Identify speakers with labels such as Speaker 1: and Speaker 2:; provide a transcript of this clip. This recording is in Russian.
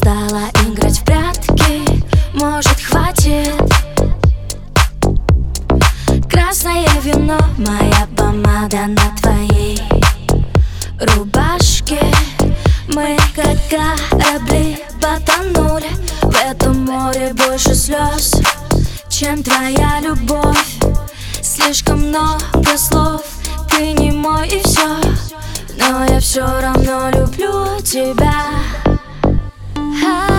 Speaker 1: устала играть в прятки, может, хватит? Красное вино, моя помада на твоей рубашке. Мы как корабли потонули в этом море, больше слез, чем твоя любовь. Слишком много слов, ты не мой и все, но я все равно люблю тебя.